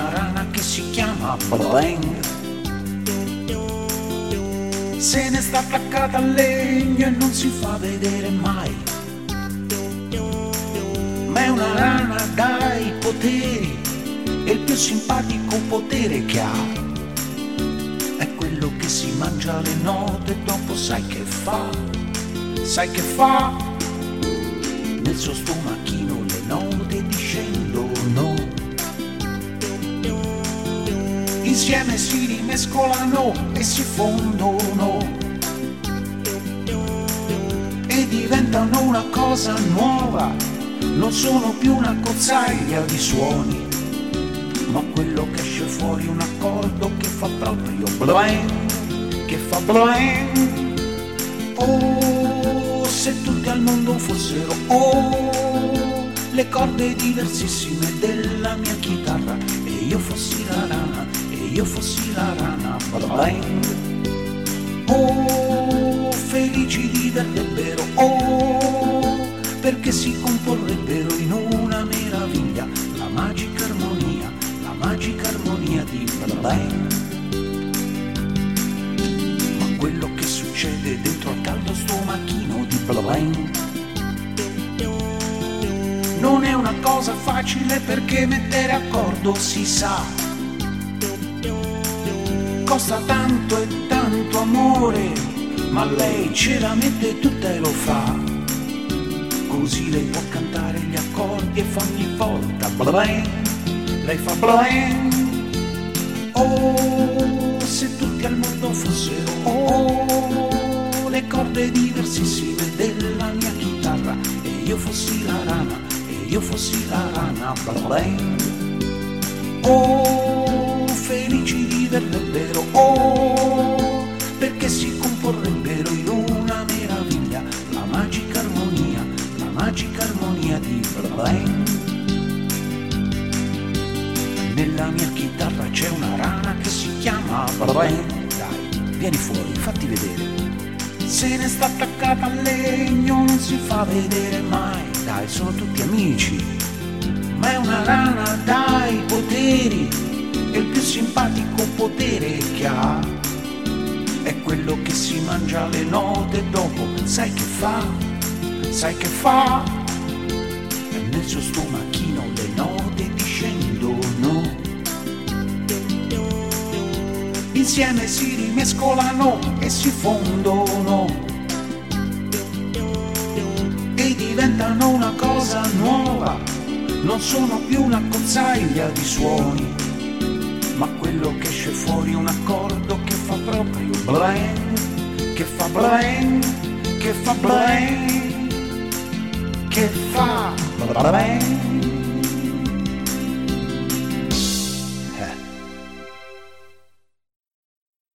rana che si chiama Blang. Se ne sta attaccata al legno e non si fa vedere mai, ma è una rana dai poteri, e il più simpatico potere che ha è quello che si mangia le note e dopo sai che fa? Sai che fa? Nel suo stomachino le note discendono, insieme si rimescolano e si fondono e diventano una cosa nuova. Non sono più una cozzaglia di suoni, ma quello che esce fuori è un accordo che fa proprio blang, che fa blang. Oh, se tutti al mondo fossero le corde diversissime della mia chitarra, e io fossi la rana, e io fossi la rana blang. Oh, felici diverrebbero, perché si comporrebbero in una meraviglia, la magica armonia di blang. Ma quello che succede dentro al caldo stomachino di blang non è una cosa facile, perché mettere accordo si sa costa tanto e tanto amore, ma lei ce la mette tutta e lo fa. Così lei può cantare gli accordi e fa ogni volta blang, lei fa blang. Oh, se tutti al mondo fossero le corde diversissime della mia chitarra, e io fossi la rana, e io fossi la rana blang. Oh, felici diverrebbero, perché si comporrebbero in una meraviglia, la magica armonia di blang. Nella mia chitarra c'è una rana che si chiama blang. Dai, vieni fuori, fatti vedere. Se ne sta attaccata al legno, non si fa vedere mai. Dai, sono tutti amici, ma è una rana dai poteri, e il più simpatico potere che ha è quello che si mangia le note e dopo sai che fa? Sai che fa? E nel suo stomachino le note discendono, insieme si rimescolano e si fondono e diventano una cosa nuova. Non sono più una cozzaglia di suoni, ma quello che esce fuori è un accordo che fa proprio blang, che fa blang, che fa blang, che fa blang.